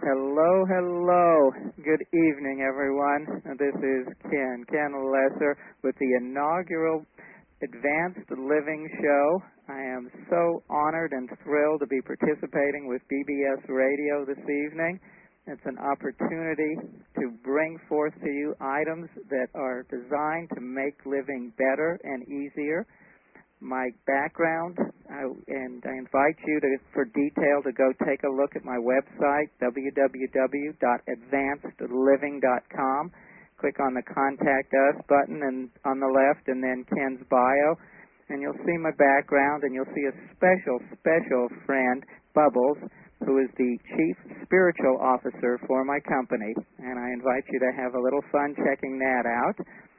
Hello. Good evening, everyone. This is Ken Lesser, with the inaugural Advanced Living Show. I am so honored and thrilled to be participating with BBS Radio this evening. It's an opportunity to bring forth to you items that are designed to make living better and easier. My background, and I invite you for detail to go take a look at my website, www.advancedliving.com. Click on the Contact Us button and on the left, and then Ken's bio, and you'll see my background, and you'll see a special friend, Bubbles, who is the Chief Spiritual Officer for my company, and I invite you to have a little fun checking that out.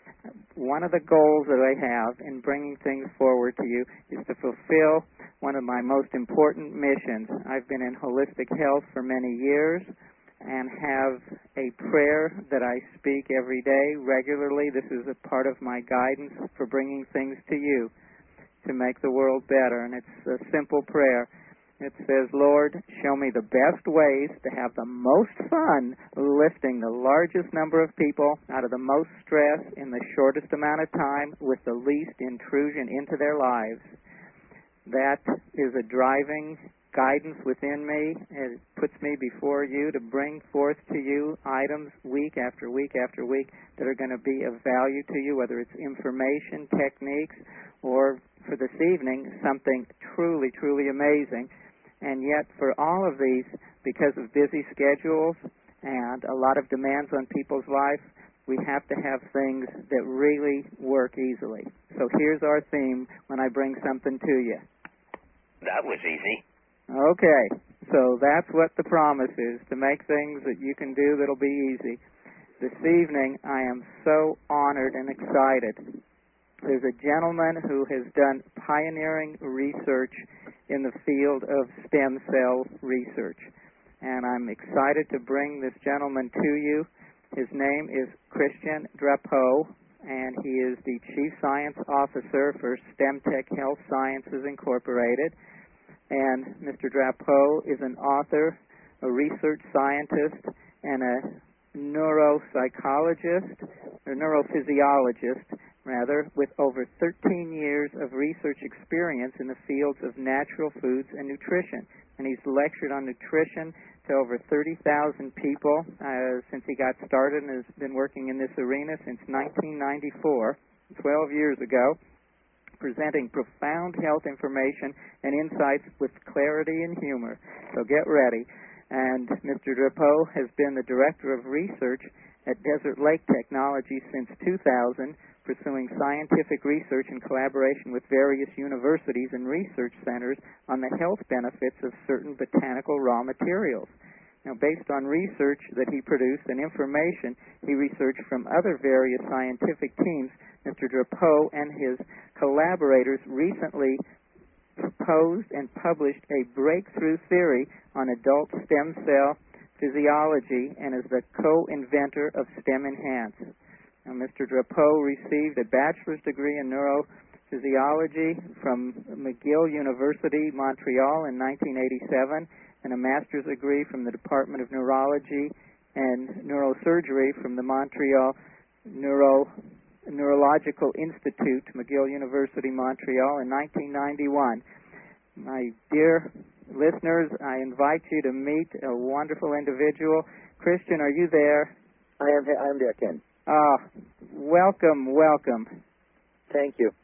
One of the goals that I have in bringing things forward to you is to fulfill one of my most important missions. I've been in holistic health for many years and have a prayer that I speak every day regularly. This is a part of my guidance for bringing things to you to make the world better, and it's a simple prayer. It says, Lord, show me the best ways to have the most fun lifting the largest number of people out of the most stress in the shortest amount of time with the least intrusion into their lives. That is a driving guidance within me. It puts me before you to bring forth to you items week after week after week that are going to be of value to you, whether it's information, techniques, or for this evening, something truly, truly amazing. And yet, for all of these, because of busy schedules and a lot of demands on people's life, we have to have things that really work easily. So here's our theme when I bring something to you. That was easy. Okay, so that's what the promise is, to make things that you can do that'll be easy. This evening, I am so honored and excited. There's a gentleman who has done pioneering research in the field of stem cell research, and I'm excited to bring this gentleman to you. His name is Christian Drapeau, and he is the Chief Science Officer for StemTech Health Sciences Incorporated. And Mr. Drapeau is an author, a research scientist, and a neuropsychologist, or neurophysiologist, rather, with over 13 years of research experience in the fields of natural foods and nutrition. And he's lectured on nutrition to over 30,000 people since he got started, and has been working in this arena since 1994, 12 years ago, presenting profound health information and insights with clarity and humor. So get ready. And Mr. Drapeau has been the Director of Research at Desert Lake Technology since 2000, pursuing scientific research in collaboration with various universities and research centers on the health benefits of certain botanical raw materials. Now, based on research that he produced and information he researched from other various scientific teams, Mr. Drapeau and his collaborators recently proposed and published a breakthrough theory on adult stem cell physiology and is the co-inventor of STEM Enhance. Now, Mr. Drapeau received a bachelor's degree in neurophysiology from McGill University, Montreal in 1987, and a master's degree from the Department of Neurology and Neurosurgery from the Montreal Neurological Institute, McGill University, Montreal in 1991. My dear listeners, I invite you to meet a wonderful individual. Christian, are you there? I am there, Ken. Welcome. Thank you.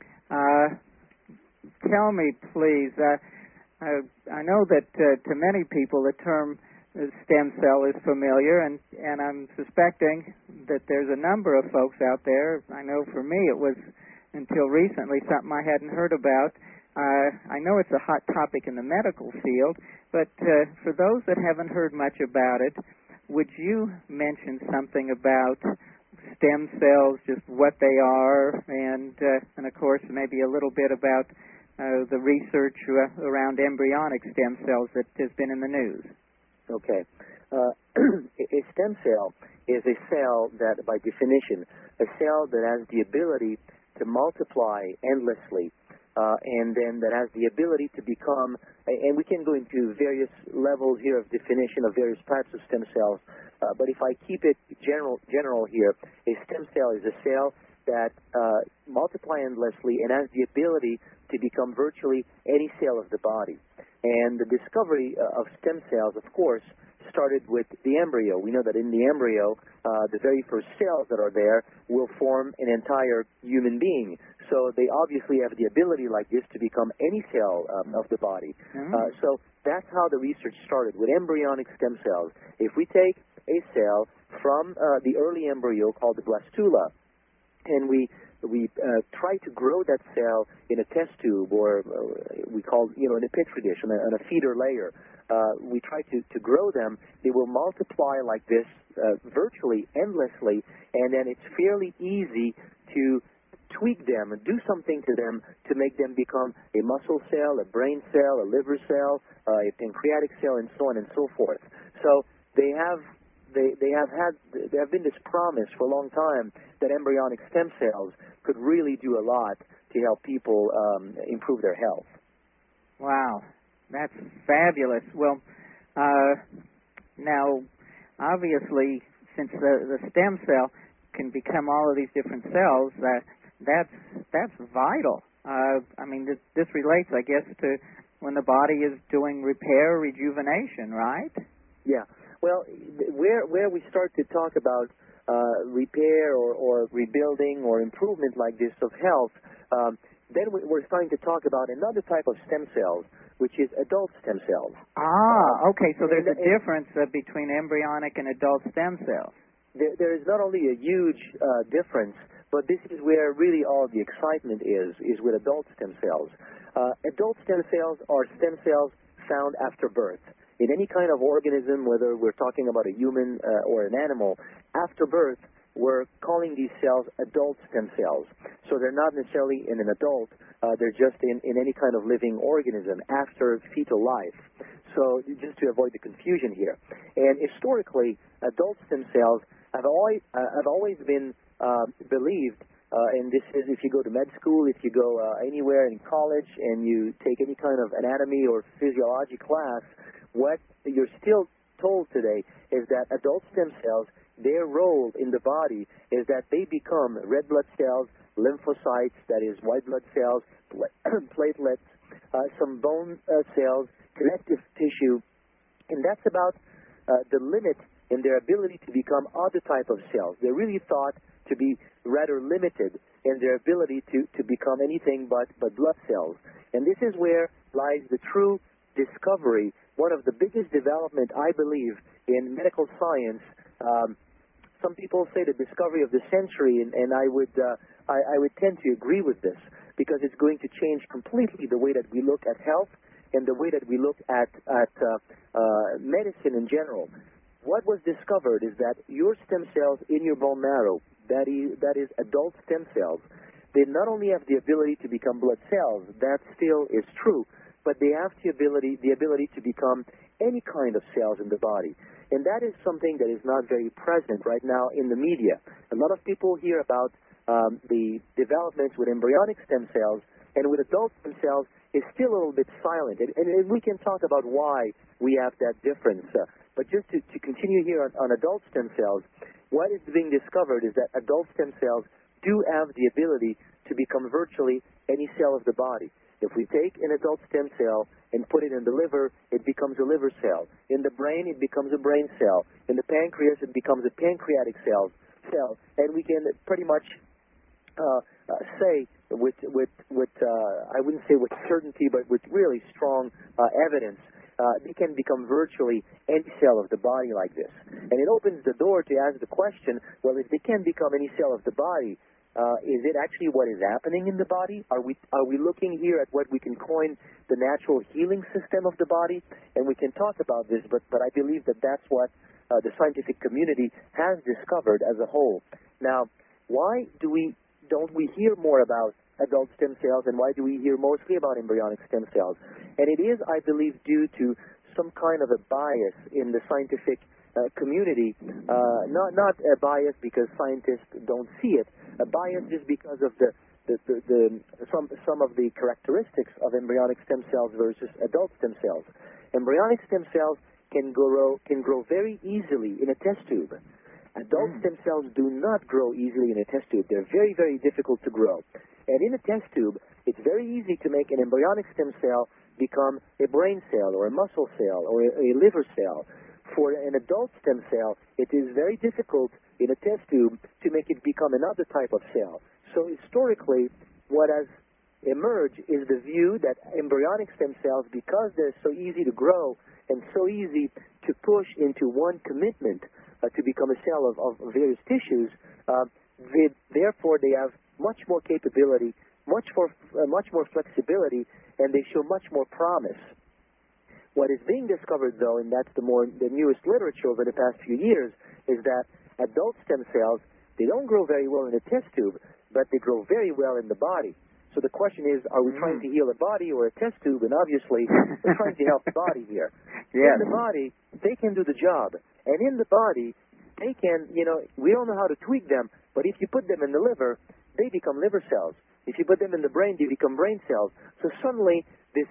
Tell me, please, I know that to many people the term stem cell is familiar, and I'm suspecting that there's a number of folks out there. I know for me it was, until recently, something I hadn't heard about. I know it's a hot topic in the medical field, but for those that haven't heard much about it, would you mention something about stem cells, just what they are, and of course maybe a little bit about the research around embryonic stem cells that has been in the news? Okay. A stem cell is a cell that, by definition, a cell that has the ability to multiply endlessly and then that has the ability to become, and we can go into various levels here of definition of various types of stem cells, but if I keep it general here, a stem cell is a cell that multiply endlessly and has the ability to become virtually any cell of the body. And the discovery of stem cells, of course, started with the embryo. We know that in the embryo, the very first cells that are there will form an entire human being. So they obviously have the ability like this to become any cell of the body. So that's how the research started, with embryonic stem cells. If we take a cell from the early embryo called the blastula, and we try to grow that cell in a test tube, or we call, in a petri dish, on a feeder layer. We try to grow them. They will multiply like this virtually endlessly, and then it's fairly easy to tweak them and do something to them to make them become a muscle cell, a brain cell, a liver cell, a pancreatic cell, and so on and so forth. So they have been this promise for a long time that embryonic stem cells could really do a lot to help people improve their health. Wow, that's fabulous. Well, now, obviously, since the stem cell can become all of these different cells, that's vital. I mean, this relates, I guess, to when the body is doing repair, rejuvenation, right? Yeah. Well, where we start to talk about repair or rebuilding or improvement like this of health, then we're starting to talk about another type of stem cells, which is adult stem cells. Okay, so there's a difference between embryonic and adult stem cells. There is not only a huge difference, but this is where really all the excitement is with adult stem cells. Adult stem cells are stem cells found after birth. In any kind of organism, whether we're talking about a human or an animal, after birth, we're calling these cells adult stem cells. So they're not necessarily in an adult, they're just in any kind of living organism after fetal life. So just to avoid the confusion here. And historically, adult stem cells have always been believed, and this is if you go to med school, if you go anywhere in college and you take any kind of anatomy or physiology class, what you're still told today is that adult stem cells, their role in the body is that they become red blood cells, lymphocytes, that is white blood cells, platelets, some bone cells, connective tissue, and that's about the limit in their ability to become other type of cells. They're really thought to be rather limited in their ability to become anything but blood cells. And this is where lies the true discovery, one of the biggest development, I believe, in medical science. Some people say the discovery of the century, and I would tend to agree with this, because it's going to change completely the way that we look at health and the way that we look at medicine in general. What was discovered is that your stem cells in your bone marrow, that is adult stem cells, they not only have the ability to become blood cells, that still is true, but they have the ability to become any kind of cells in the body. And that is something that is not very present right now in the media. A lot of people hear about the developments with embryonic stem cells, and with adult stem cells is still a little bit silent. And we can talk about why we have that difference. But just to continue here on adult stem cells, what is being discovered is that adult stem cells do have the ability to become virtually any cell of the body. If we take an adult stem cell and put it in the liver, it becomes a liver cell. In the brain, it becomes a brain cell. In the pancreas, it becomes a pancreatic cell. And we can pretty much say with I wouldn't say with certainty, but with really strong evidence, they can become virtually any cell of the body like this. And it opens the door to ask the question, well, if they can become any cell of the body, is it actually what is happening in the body? Are we looking here at what we can coin the natural healing system of the body? And we can talk about this, but I believe that that's what the scientific community has discovered as a whole. Now, why don't we hear more about adult stem cells, and why do we hear mostly about embryonic stem cells? And it is, I believe, due to some kind of a bias in the scientific community, not a bias because scientists don't see it, a bias just because of the some of the characteristics of embryonic stem cells versus adult stem cells. Embryonic stem cells can grow very easily in a test tube. Adult stem cells do not grow easily in a test tube. They're very, very difficult to grow. And in a test tube, it's very easy to make an embryonic stem cell become a brain cell or a muscle cell or a liver cell. For an adult stem cell, it is very difficult in a test tube to make it become another type of cell. So historically, what has emerged is the view that embryonic stem cells, because they're so easy to grow and so easy to push into one commitment to become a cell of various tissues, therefore they have much more capability, much more flexibility, and they show much more promise. What is being discovered, though, and that's the newest literature over the past few years, is that adult stem cells, they don't grow very well in a test tube, but they grow very well in the body. So the question is, are we trying to heal a body or a test tube? And obviously, we're trying to help the body here. Yes. In the body, they can do the job. And in the body, they can, we don't know how to tweak them, but if you put them in the liver, they become liver cells. If you put them in the brain, they become brain cells. So suddenly, this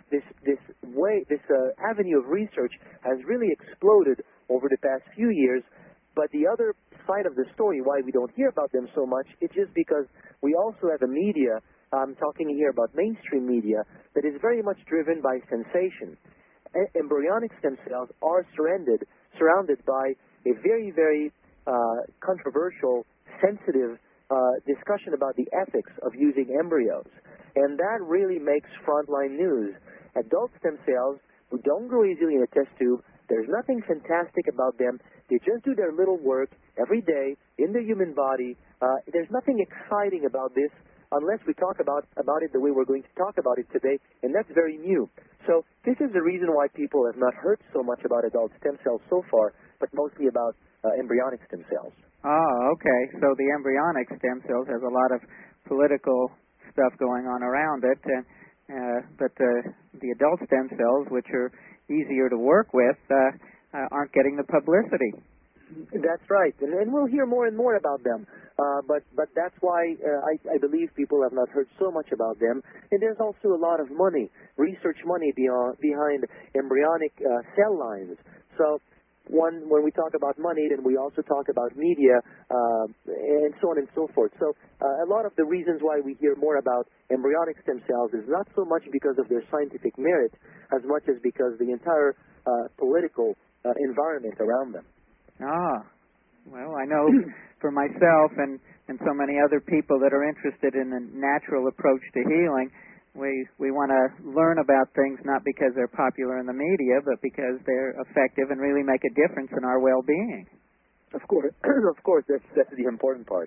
avenue of research has really exploded over the past few years. But the other side of the story, why we don't hear about them so much, it's just because we also have a media, I'm talking here about mainstream media, that is very much driven by sensation. Embryonic stem cells are surrounded by a very, very controversial, sensitive discussion about the ethics of using embryos. And that really makes frontline news. Adult stem cells who don't grow easily in a test tube, there's nothing fantastic about them. They just do their little work every day in the human body. There's nothing exciting about this unless we talk about it the way we're going to talk about it today, and that's very new. So this is the reason why people have not heard so much about adult stem cells so far, but mostly about embryonic stem cells. Oh, okay. So the embryonic stem cells has a lot of political stuff going on around it, but the adult stem cells, which are easier to work with, aren't getting the publicity. That's right, and we'll hear more and more about them. But that's why I believe people have not heard so much about them. And there's also a lot of money, research money behind embryonic cell lines. So when we talk about money, then we also talk about media and so on and so forth. So a lot of the reasons why we hear more about embryonic stem cells is not so much because of their scientific merit as much as because the entire political environment around them. Ah, well, I know for myself and so many other people that are interested in a natural approach to healing, we want to learn about things not because they're popular in the media, but because they're effective and really make a difference in our well-being. Of course, of course, that's the important part.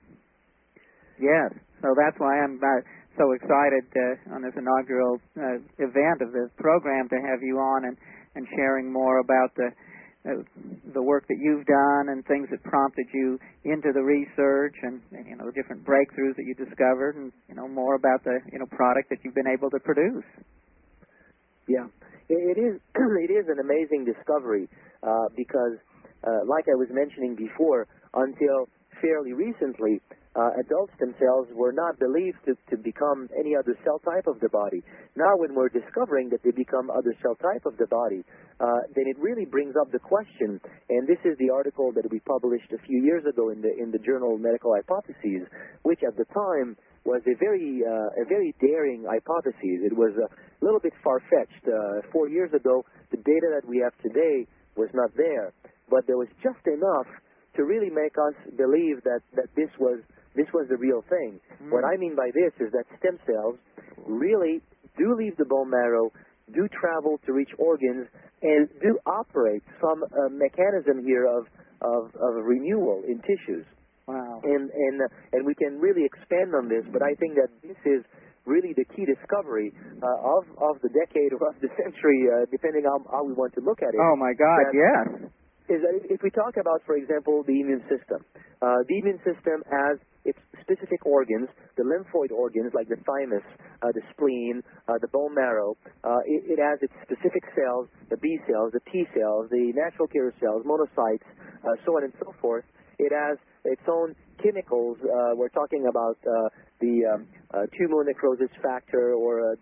Yes, so that's why I'm so excited on this inaugural event of this program to have you on and sharing more about the work that you've done and things that prompted you into the research and the different breakthroughs that you discovered and more about the product that you've been able to produce. Yeah, it is an amazing discovery because like I was mentioning before, until fairly recently, adult stem cells were not believed to become any other cell type of the body. Now when we're discovering that they become other cell type of the body, then it really brings up the question, and this is the article that we published a few years ago in the journal Medical Hypotheses, which at the time was a very daring hypothesis. It was a little bit far-fetched. 4 years ago, the data that we have today was not there, but there was just enough to really make us believe that this was the real thing. What I mean by this is that stem cells really do leave the bone marrow, do travel to reach organs, and do operate some mechanism here of renewal in tissues. Wow. And we can really expand on this, but I think that this is really the key discovery of the decade or of the century, depending on how we want to look at it. Oh, my God, yes. Is that if we talk about, for example, the immune system has its specific organs, the lymphoid organs like the thymus, the spleen, the bone marrow. It has its specific cells, the B cells, the T cells, the natural killer cells, monocytes, so on and so forth. It has its own chemicals. We're talking about the tumor necrosis factor, or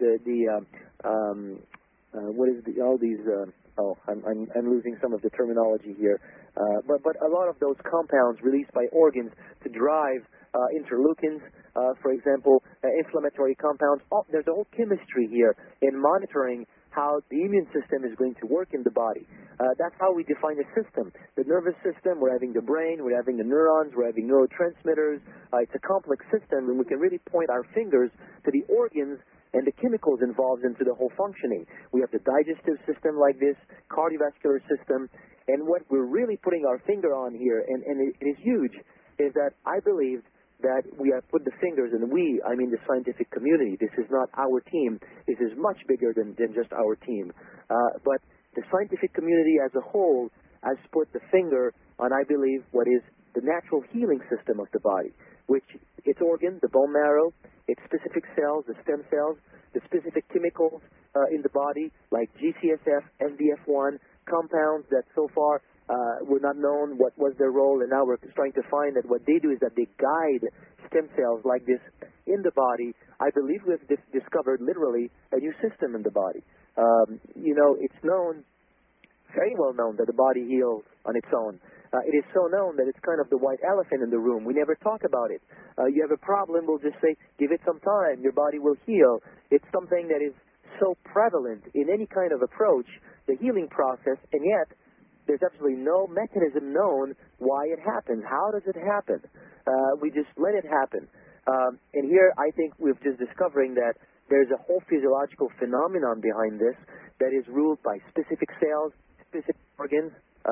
what is all these? I'm losing some of the terminology here. But a lot of those compounds released by organs to drive interleukins, for example, inflammatory compounds. There's a whole chemistry here in monitoring how the immune system is going to work in the body. That's how we define a system. The nervous system, we're having the brain, we're having the neurons, we're having neurotransmitters. It's a complex system, and we can really point our fingers to the organs and the chemicals involved into the whole functioning. We have the digestive system like this, cardiovascular system, and what we're really putting our finger on here, and it is huge, is that I believe that we have put the fingers, and I mean the scientific community. This is not our team. This is much bigger than just our team. But the scientific community as a whole has put the finger on, I believe, what is the natural healing system of the body, which its organ, the bone marrow, its specific cells, the stem cells, the specific chemicals in the body, like GCSF, FDF1, compounds that so far were not known what was their role, and now we're trying to find that what they do is that they guide stem cells like this in the body. I believe we've discovered literally a new system in the body. It's known, very well known, that the body heals on its own. It is so known that it's kind of the white elephant in the room. We never talk about it. You have a problem, we'll just say, give it some time, your body will heal. It's something that is so prevalent in any kind of approach, the healing process, and yet there's absolutely no mechanism known why it happens. How does it happen? We just let it happen. And here I think we're just discovering that there's a whole physiological phenomenon behind this that is ruled by specific cells, specific organs.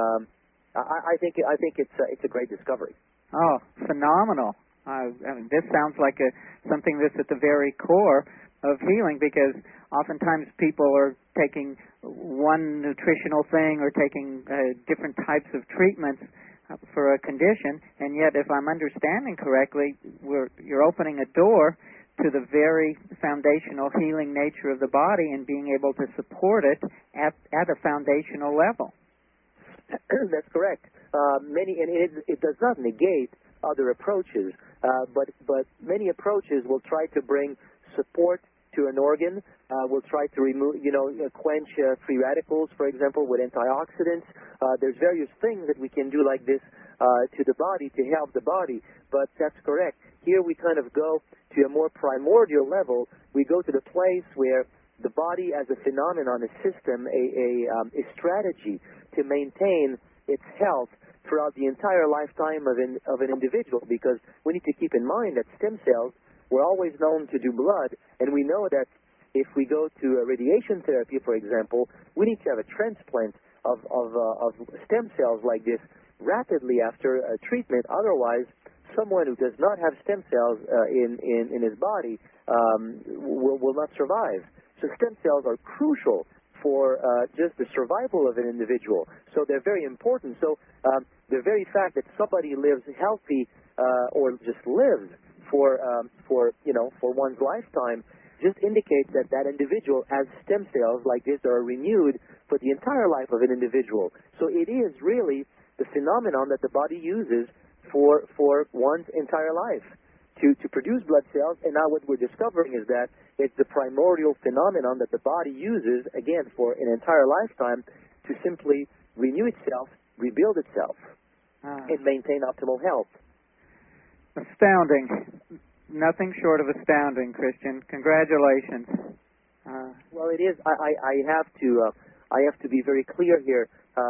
I think it's a great discovery. Oh, phenomenal! I mean, this sounds like something that's at the very core of healing, because oftentimes people are taking one nutritional thing or taking different types of treatments for a condition, and yet, if I'm understanding correctly, you're opening a door to the very foundational healing nature of the body and being able to support it at a foundational level. That's correct. It does not negate other approaches, but many approaches will try to bring support to an organ, will try to remove, quench free radicals, for example, with antioxidants. There's various things that we can do like this to the body to help the body, but that's correct. Here we kind of go to a more primordial level. We go to the place where the body as a phenomenon, a system, a strategy to maintain its health throughout the entire lifetime of an individual, because we need to keep in mind that stem cells were always known to do blood, and we know that if we go to a radiation therapy, for example, we need to have a transplant of stem cells like this rapidly after a treatment. Otherwise, someone who does not have stem cells in his body will not survive. So stem cells are crucial for just the survival of an individual. So they're very important. So the very fact that somebody lives healthy or just lives for one's lifetime just indicates that that individual has stem cells like this that are renewed for the entire life of an individual. So it is really the phenomenon that the body uses for one's entire life to produce blood cells. And now what we're discovering is that it's the primordial phenomenon that the body uses, again, for an entire lifetime to simply renew itself, rebuild itself, and maintain optimal health. Astounding. Nothing short of astounding, Christian. Congratulations. Well, it is. I have to be very clear here.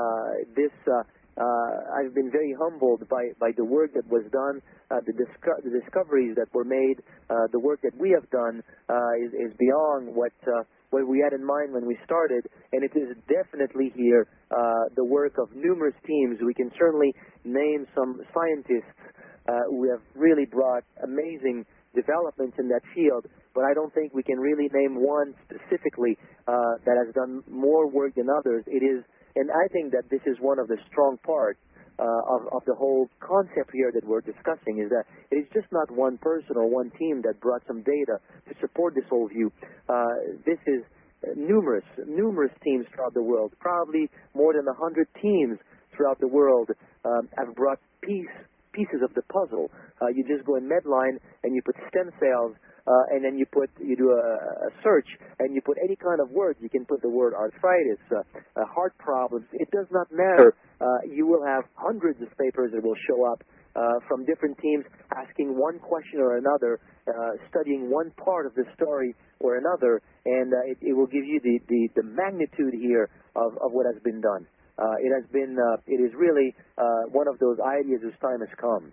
I've been very humbled by the work that was done, the discoveries that were made. The work that we have done is beyond what we had in mind when we started, and it is definitely here the work of numerous teams. We can certainly name some scientists who have really brought amazing developments in that field, but I don't think we can really name one specifically that has done more work than others. And I think that this is one of the strong parts of the whole concept here that we're discussing, is that it is just not one person or one team that brought some data to support this whole view. This is numerous teams throughout the world. Probably more than 100 teams throughout the world have brought pieces of the puzzle. You just go in Medline and you put stem cells, and then you do a search and you put any kind of word. You can put the word arthritis, heart problems. It does not matter. You will have hundreds of papers that will show up from different teams asking one question or another, studying one part of the story or another, and it will give you the magnitude here of what has been done. It is really one of those ideas whose time has come.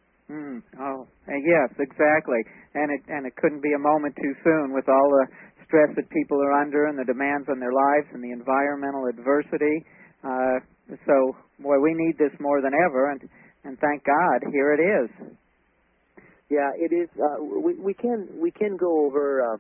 Yes, exactly. And it couldn't be a moment too soon with all the stress that people are under and the demands on their lives and the environmental adversity. So, boy, we need this more than ever, and thank God, here it is. Yeah, it is. We can go over.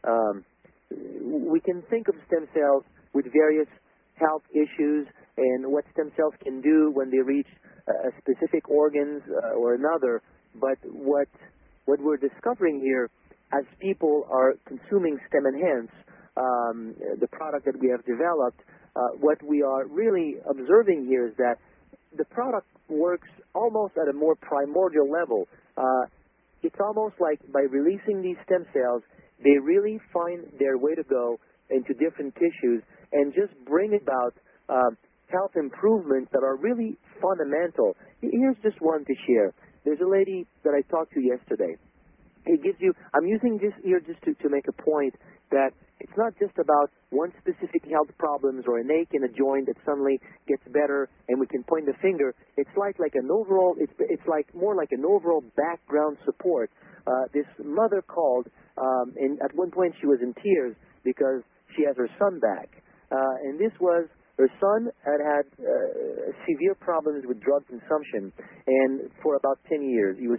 We can think of stem cells with various health issues and what stem cells can do when they reach a specific organs or another. But what we're discovering here, as people are consuming Stem Enhance, the product that we have developed, what we are really observing here is that the product works almost at a more primordial level. It's almost like by releasing these stem cells, they really find their way to go into different tissues and just bring about health improvements that are really fundamental. Here's just one to share. There's a lady that I talked to yesterday. It gives you, I'm using this here just to make a point that it's not just about one specific health problems or an ache in a joint that suddenly gets better and we can point the finger. It's like an overall, it's like more like an overall background support. This mother called, and at one point she was in tears because she has her son back. And this was, her son had severe problems with drug consumption, and for about 10 years. He was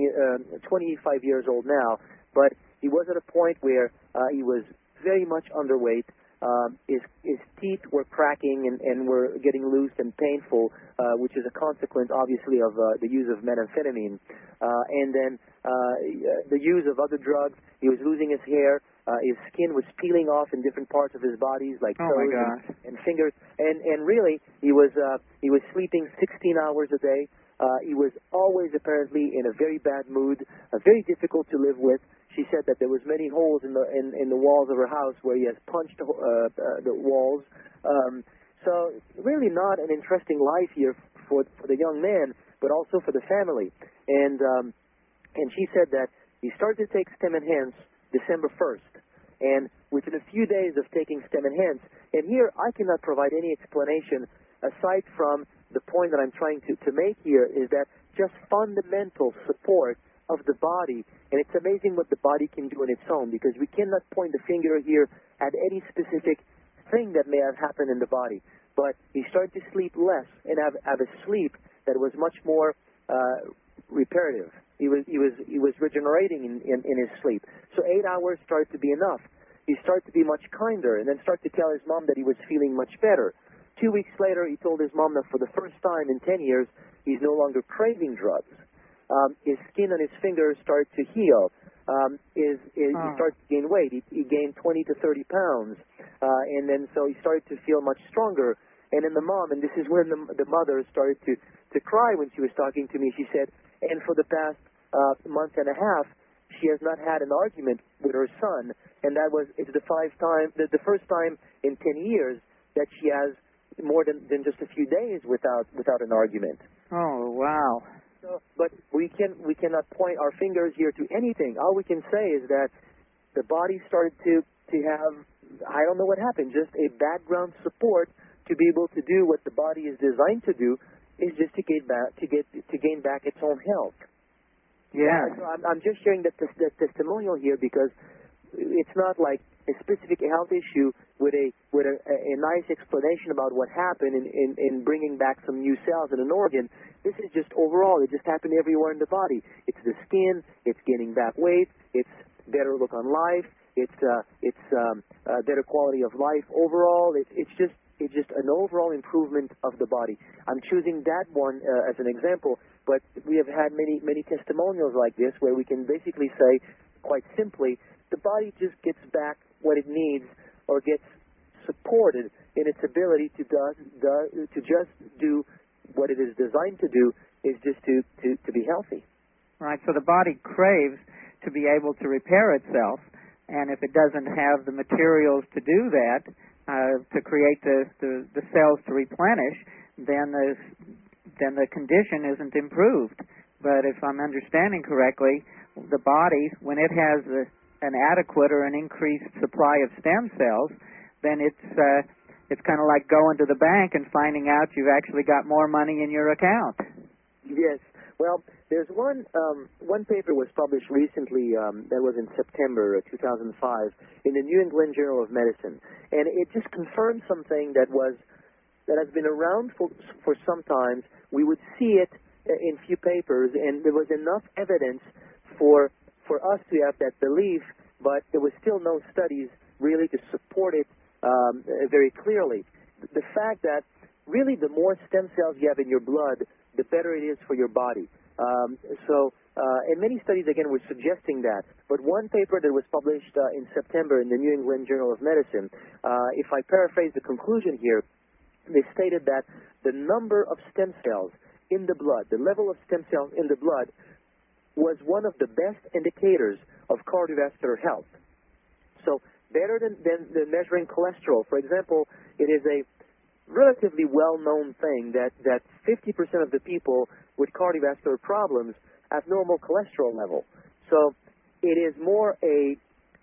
25 years old now, but he was at a point where he was very much underweight. His teeth were cracking and were getting loose and painful, which is a consequence, obviously, of the use of methamphetamine. And then the use of other drugs. He was losing his hair. His skin was peeling off in different parts of his body, like toes and fingers. And really, he was sleeping 16 hours a day. He was always apparently in a very bad mood, very difficult to live with. She said that there was many holes in the walls of her house where he has punched the walls. So really not an interesting life here for the young man, but also for the family. And she said that he started to take Stem Enhance December 1st. And within a few days of taking Stem Enhance, and here I cannot provide any explanation aside from the point that I'm trying to make here, is that just fundamental support of the body. And it's amazing what the body can do on its own, because we cannot point the finger here at any specific thing that may have happened in the body. But he started to sleep less and have a sleep that was much more reparative. He was regenerating in his sleep. So 8 hours started to be enough. He started to be much kinder, and then started to tell his mom that he was feeling much better. 2 weeks later, he told his mom that for the first time in 10 years, he's no longer craving drugs. His skin on his fingers started to heal. He started to gain weight. He gained 20 to 30 pounds. And then so he started to feel much stronger. And then the mom, and this is when the mother started to cry when she was talking to me. She said, and for the past month and a half, she has not had an argument with her son. And it's the first time in 10 years that she has more than just a few days without an argument. Oh, wow. So, but we cannot point our fingers here to anything. All we can say is that the body started to have, I don't know what happened, just a background support to be able to do what the body is designed to do, is just to gain back its own health. Yeah. So I'm just sharing the testimonial here because it's not like a specific health issue with a nice explanation about what happened in bringing back some new cells in an organ. This is just overall. It just happened everywhere in the body. It's the skin. It's gaining back weight. It's better look on life. It's better quality of life overall. It's just an overall improvement of the body. I'm choosing that one as an example, but we have had many testimonials like this where we can basically say, quite simply, the body just gets back what it needs, or gets supported in its ability to just do what it is designed to do is just to be healthy. Right. So the body craves to be able to repair itself, and if it doesn't have the materials to do that, to create the cells to replenish, then the condition isn't improved. But if I'm understanding correctly, the body, when it has an adequate or an increased supply of stem cells, then it's kind of like going to the bank and finding out you've actually got more money in your account. Yes. Well, there's one paper was published recently that was in September 2005 in the New England Journal of Medicine, and it just confirmed something that has been around for some time. We would see it in few papers, and there was enough evidence for us to have that belief, but there was still no studies really to support it very clearly. The fact that really the more stem cells you have in your blood, the better it is for your body. And many studies, again, were suggesting that. But one paper that was published in September in the New England Journal of Medicine, if I paraphrase the conclusion here, they stated that the number of stem cells in the blood, the level of stem cells in the blood, was one of the best indicators of cardiovascular health. So better than measuring cholesterol. For example, it is a relatively well-known thing that 50% of the people with cardiovascular problems have normal cholesterol level. So it is more a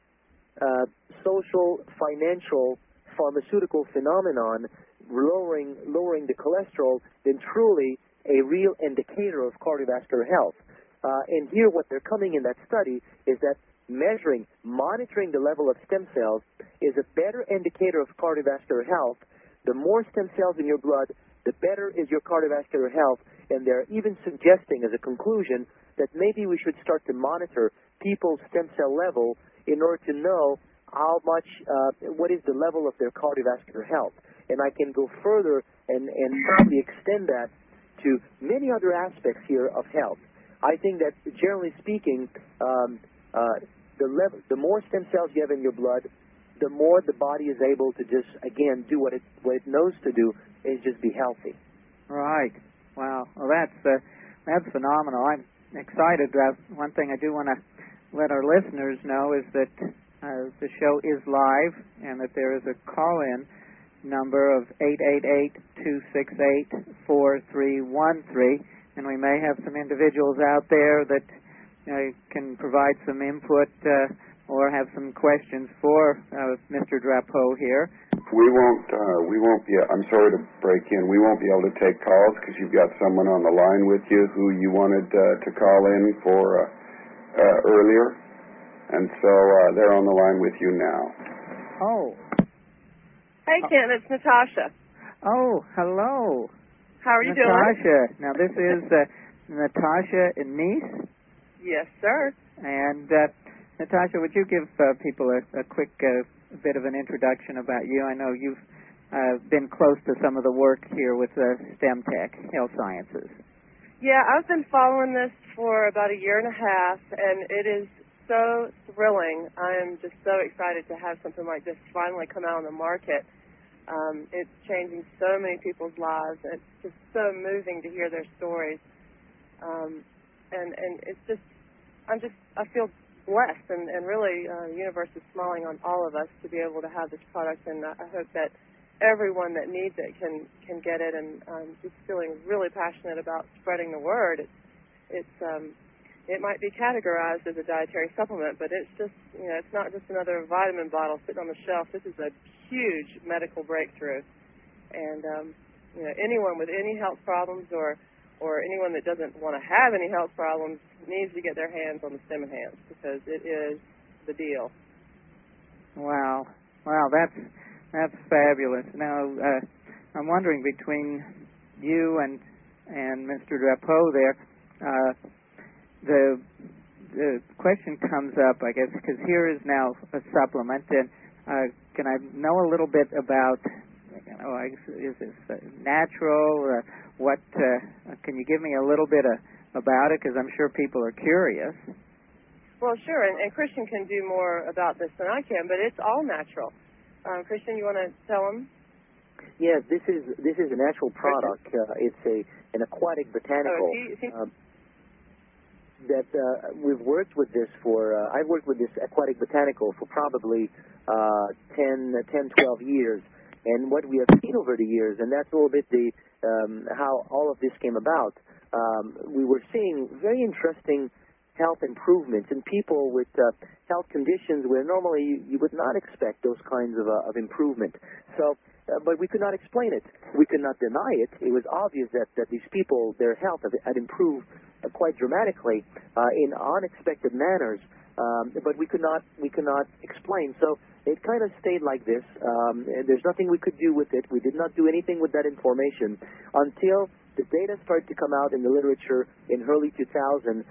social, financial, pharmaceutical phenomenon lowering the cholesterol than truly a real indicator of cardiovascular health. And here what they're coming in that study is that monitoring the level of stem cells is a better indicator of cardiovascular health. The more stem cells in your blood, the better is your cardiovascular health. And they're even suggesting as a conclusion that maybe we should start to monitor people's stem cell level in order to know how much, what is the level of their cardiovascular health. And I can go further and probably extend that to many other aspects here of health. I think that generally speaking, the more stem cells you have in your blood, the more the body is able to just, again, do what it knows to do, is just be healthy. Right. Wow. Well, that's phenomenal. I'm excited. One thing I do want to let our listeners know is that the show is live and that there is a call-in number of 888-268-4313, and we may have some individuals out there that can provide some input or have some questions for Mr. Drapeau here. We won't be, I'm sorry to break in, we won't be able to take calls because you've got someone on the line with you who you wanted to call in for earlier, and so they're on the line with you now. Oh. Hey, Ken, it's Natasha. Oh, hello. How are you doing? Natasha. Now, this is Natasha and Nice? Yes, sir. And, Natasha, would you give people a quick bit of an introduction about you? I know you've been close to some of the work here with STEMTech, Health Sciences. Yeah, I've been following this for about a year and a half, and it is so thrilling. I am just so excited to have something like this finally come out on the market. It's changing so many people's lives, and it's just so moving to hear their stories. And it's just, I feel blessed, and really the universe is smiling on all of us to be able to have this product, and I hope that everyone that needs it can get it, and I'm just feeling really passionate about spreading the word. It might be categorized as a dietary supplement, but it's just, it's not just another vitamin bottle sitting on the shelf. This is a huge medical breakthrough, and anyone with any health problems or anyone that doesn't want to have any health problems needs to get their hands on the Stem Enhance because it is the deal. Wow, that's fabulous. Now, I'm wondering between you and Mr. Drapeau there, the question comes up, I guess, because here is now a supplement, and can I know a little bit about, is this natural? Can you give me a little bit about it? Because I'm sure people are curious. Well, sure, and Christian can do more about this than I can, but it's all natural. Christian, you want to tell them? Yes, this is a natural product. It's an aquatic botanical. That we've worked with this for, I've worked with this aquatic botanical for probably 10, 12 years. And what we have seen over the years, and that's a little bit the how all of this came about, we were seeing very interesting health improvements in people with health conditions where normally you would not expect those kinds of improvement. So, but we could not explain it. We could not deny it. It was obvious that these people, their health had improved quite dramatically in unexpected manners, but we could not explain. So it kind of stayed like this. There's nothing we could do with it. We did not do anything with that information until the data started to come out in the literature in early 2000,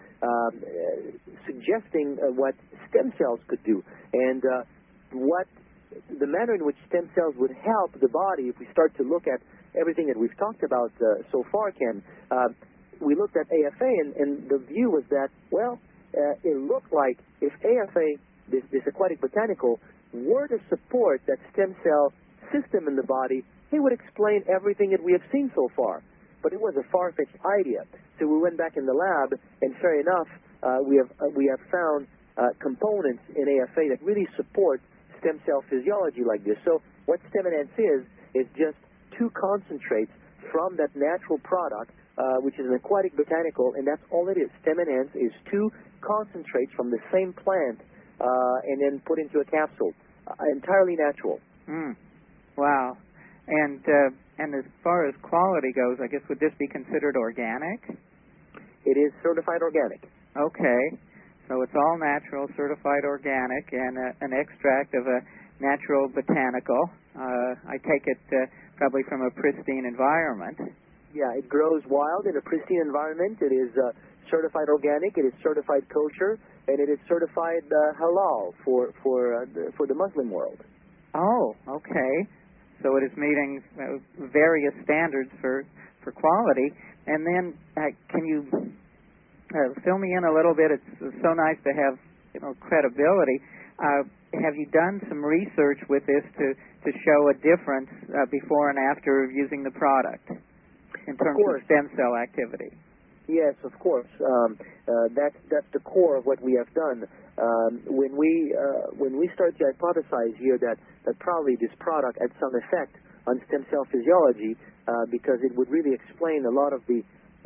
suggesting what stem cells could do and what the manner in which stem cells would help the body. If we start to look at everything that we've talked about so far, Ken, we looked at AFA, and the view was that, well, it looked like if AFA, this aquatic botanical, were to support that stem cell system in the body, it would explain everything that we have seen so far. But it was a far-fetched idea. So we went back in the lab, and fair enough, we have found components in AFA that really support stem cell physiology like this. So what Stem Enhance is just two concentrates from that natural product, which is an aquatic botanical, and that's all it is. Stem Enhance is two concentrates from the same plant and then put into a capsule. Entirely natural. Wow. And as far as quality goes, I guess, would this be considered organic? It is certified organic. Okay. So it's all natural, certified organic, and an extract of a natural botanical. I take it probably from a pristine environment. Yeah, it grows wild in a pristine environment. It is certified organic. It is certified kosher, and it is certified halal for the Muslim world. Oh, okay. So it is meeting various standards for quality. And then can you fill me in a little bit? It's so nice to have credibility. Have you done some research with this to show a difference before and after using the product in terms of stem cell activity? Yes, of course. That's the core of what we have done. When we start to hypothesize here that probably this product had some effect on stem cell physiology, because it would really explain a lot of the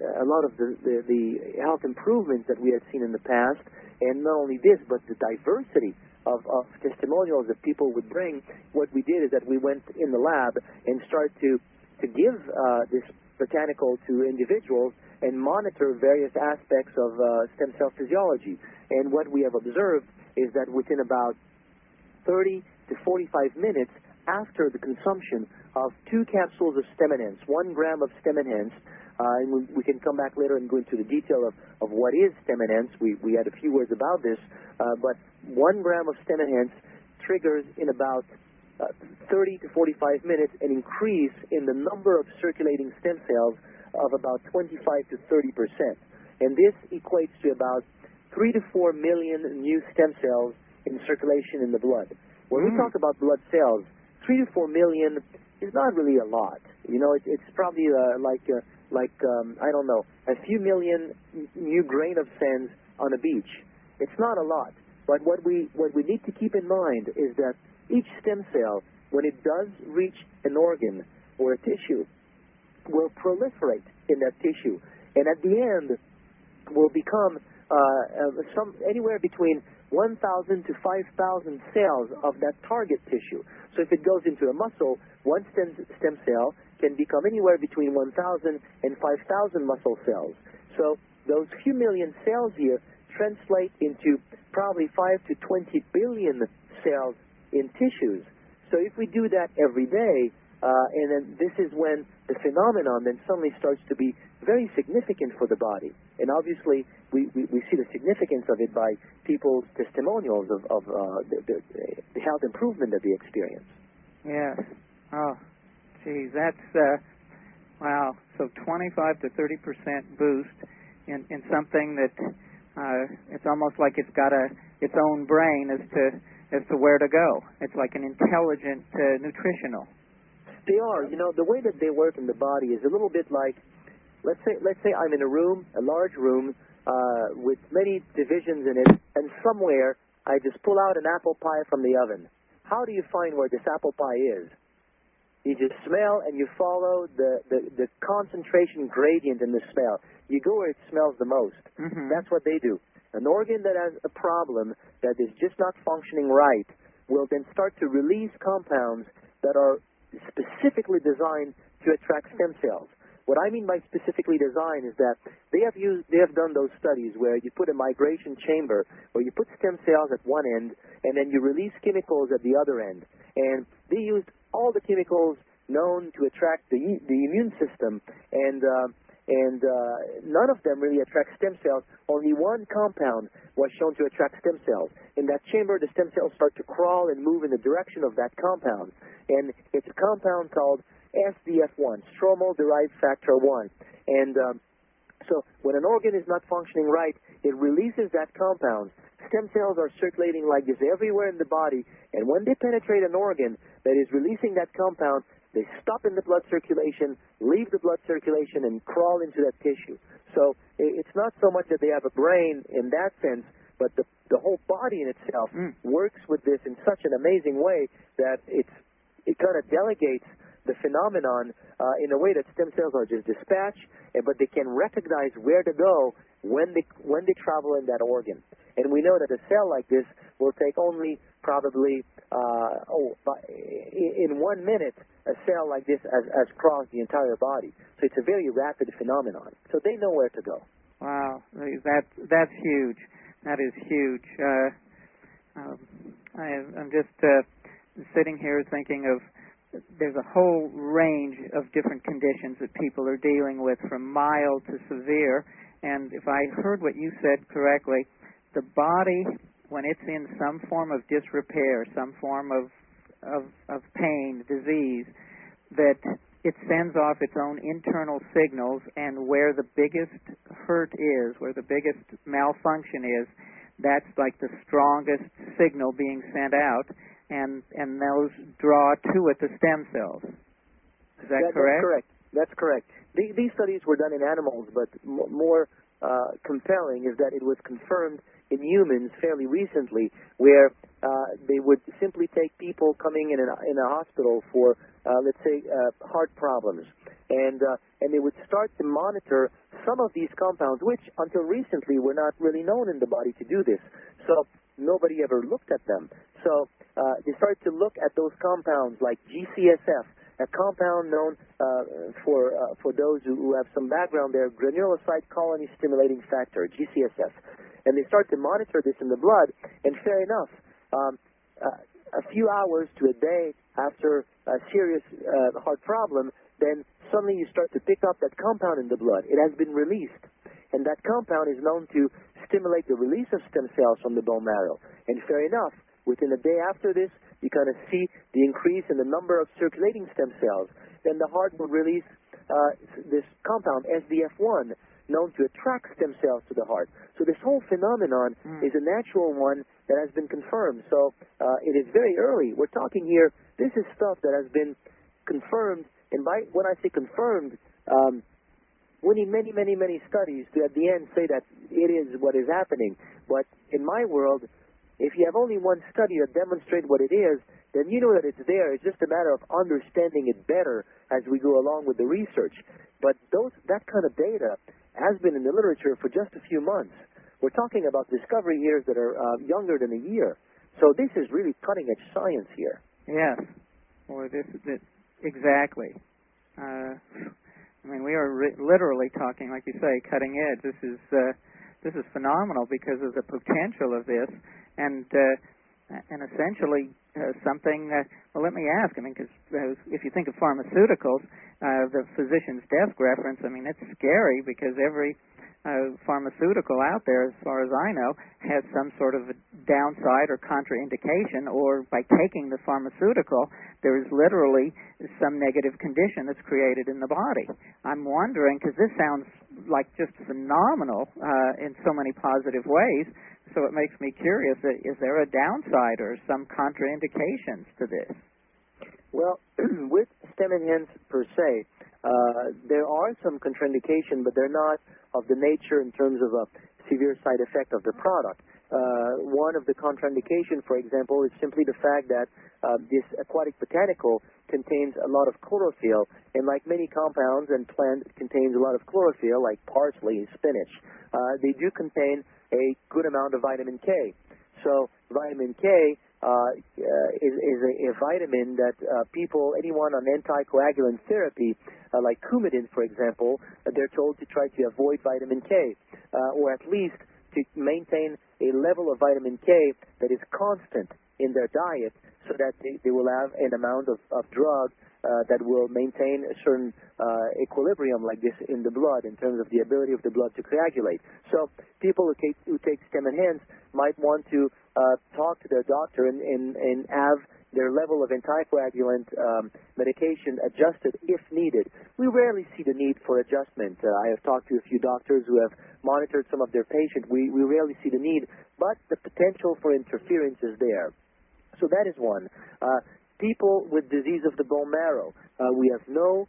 health improvements that we had seen in the past, and not only this, but the diversity of testimonials that people would bring. What we did is that we went in the lab and started to give this botanical to individuals and monitor various aspects of stem cell physiology. And what we have observed is that within about 30 to 45 minutes after the consumption of 2 capsules of Stem Enhance, 1 gram of Stem Enhance, and we can come back later and go into the detail of what is Stem Enhance. We had a few words about this, but 1 gram of Stem Enhance triggers in about 30 to 45 minutes an increase in the number of circulating stem cells of about 25 to 30%. And this equates to about 3 to 4 million new stem cells in circulation in the blood. When we talk about blood cells, 3 to 4 million is not really a lot. It's probably I don't know, a few million new grain of sand on a beach. It's not a lot. But what we need to keep in mind is that each stem cell, when it does reach an organ or a tissue, will proliferate in that tissue, and at the end will become anywhere between 1,000 to 5,000 cells of that target tissue. So if it goes into a muscle, one stem cell can become anywhere between 1,000 and 5,000 muscle cells. So those few million cells here translate into probably 5 to 20 billion cells in tissues. So if we do that every day, and then this is when the phenomenon then suddenly starts to be very significant for the body. And obviously, we see the significance of it by people's testimonials of the health improvement that they experience. Yes. Oh, geez, that's, wow. So 25 to 30% boost in something that it's almost like it's got its own brain as to where to go. It's like an intelligent nutritional. They are. You know, the way that they work in the body is a little bit like, let's say I'm in a room, a large room, with many divisions in it, and somewhere I just pull out an apple pie from the oven. How do you find where this apple pie is? You just smell and you follow the concentration gradient in the smell. You go where it smells the most. Mm-hmm. That's what they do. An organ that has a problem, that is just not functioning right, will then start to release compounds that are specifically designed to attract stem cells. What I mean by specifically designed is that they have done those studies where you put a migration chamber, where you put stem cells at one end, and then you release chemicals at the other end. And they used all the chemicals known to attract the immune system, and none of them really attract stem cells. Only one compound was shown to attract stem cells. In that chamber, the stem cells start to crawl and move in the direction of that compound. And it's a compound called SDF1, stromal-derived factor 1. And so when an organ is not functioning right, it releases that compound. Stem cells are circulating like this everywhere in the body, and when they penetrate an organ that is releasing that compound, they stop in the blood circulation, leave the blood circulation, and crawl into that tissue. So it's not so much that they have a brain in that sense, but the whole body in itself works with this in such an amazing way that it kind of delegates the phenomenon in a way that stem cells are just dispatched, but they can recognize where to go when they travel in that organ. And we know that a cell like this will take only probably in 1 minute, a cell like this has crossed the entire body. So it's a very rapid phenomenon. So they know where to go. Wow, that's huge. That is huge. I'm just sitting here thinking of, there's a whole range of different conditions that people are dealing with, from mild to severe. And if I heard what you said correctly, the body, when it's in some form of disrepair, some form of pain, disease, that it sends off its own internal signals, and where the biggest hurt is, where the biggest malfunction is, that's like the strongest signal being sent out, and those draw to it the stem cells. Is that correct? That's correct. These studies were done in animals, but more compelling is that it was confirmed in humans fairly recently, where they would simply take people coming in a hospital for, let's say, heart problems, and they would start to monitor some of these compounds, which until recently were not really known in the body to do this. So nobody ever looked at them. So they started to look at those compounds like GCSF, a compound known for those who have some background there, granulocyte colony stimulating factor, GCSF. And they start to monitor this in the blood, and fair enough, a few hours to a day after a serious heart problem, then suddenly you start to pick up that compound in the blood. It has been released, and that compound is known to stimulate the release of stem cells from the bone marrow. And fair enough, within a day after this, you kind of see the increase in the number of circulating stem cells. Then the heart will release this compound, SDF1, known to attract stem cells to the heart. So this whole phenomenon is a natural one that has been confirmed. So it is very early. We're talking here, this is stuff that has been confirmed, and when I say confirmed, we need many, many, many studies to at the end say that it is what is happening. But in my world, if you have only one study that demonstrates what it is, then you know that it's there. It's just a matter of understanding it better as we go along with the research. But that kind of data has been in the literature for just a few months. We're talking about discovery years that are younger than a year. So this is really cutting-edge science here. Yes. Or exactly. I mean, we are literally talking, like you say, cutting edge. This is phenomenal because of the potential of this, and essentially something. Well, let me ask. I mean, because if you think of pharmaceuticals, the physician's desk reference. I mean, it's scary because every pharmaceutical out there, as far as I know, has some sort of a downside or contraindication, or by taking the pharmaceutical, there is literally some negative condition that's created in the body. I'm wondering, because this sounds like just phenomenal in so many positive ways, so it makes me curious, is there a downside or some contraindications to this? Well, with stem enhance per se, there are some contraindications, but they're not of the nature in terms of a severe side effect of the product. One of the contraindications, for example, is simply the fact that this aquatic botanical contains a lot of chlorophyll, and like many compounds and plants, it contains a lot of chlorophyll, like parsley, spinach. They do contain a good amount of vitamin K. So vitamin K is a vitamin that anyone on anticoagulant therapy, like Coumadin, for example, they're told to try to avoid vitamin K, or at least to maintain a level of vitamin K that is constant in their diet, so that they will have an amount of drug that will maintain a certain equilibrium like this in the blood in terms of the ability of the blood to coagulate. So people who take Stem Enhance might want to talk to their doctor and have their level of anticoagulant medication adjusted if needed. We rarely see the need for adjustment. I have talked to a few doctors who have monitored some of their patients. We rarely see the need, but the potential for interference is there. So that is one. People with disease of the bone marrow, we have no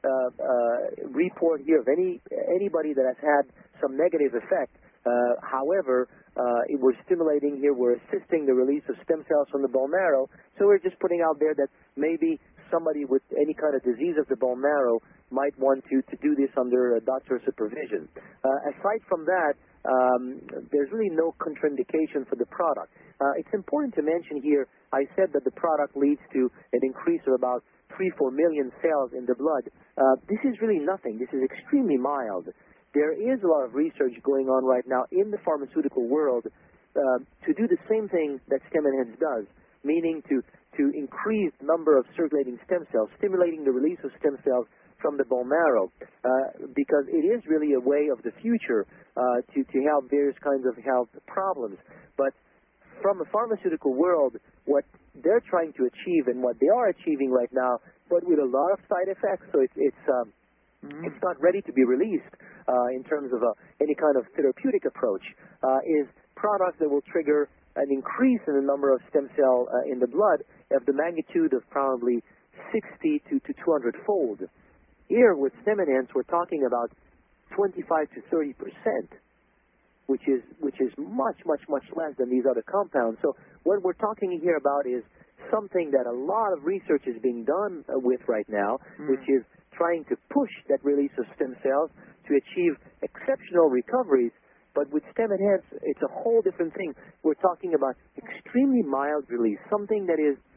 report here of anybody that has had some negative effect. However, we're stimulating here, we're assisting the release of stem cells from the bone marrow, so we're just putting out there that maybe somebody with any kind of disease of the bone marrow might want to do this under a doctor's supervision. Aside from that, there's really no contraindication for the product. It's important to mention here, I said that the product leads to an increase of about 3-4 million cells in the blood. This is really nothing. This is extremely mild. There is a lot of research going on right now in the pharmaceutical world to do the same thing that Stem Enhance does, meaning to increase the number of circulating stem cells, stimulating the release of stem cells from the bone marrow, because it is really a way of the future to help various kinds of health problems. But from the pharmaceutical world, what they're trying to achieve and what they are achieving right now, but with a lot of side effects, so it's not ready to be released in terms of any kind of therapeutic approach, is products that will trigger an increase in the number of stem cell in the blood of the magnitude of probably 60 to 200-fold. Here with Stem Enhance, we're talking about 25 to 30%, which is much less than these other compounds. So what we're talking here about is something that a lot of research is being done with right now, which is trying to push that release of stem cells to achieve exceptional recoveries. But with Stem Enhance, it's a whole different thing. We're talking about extremely mild release, something that is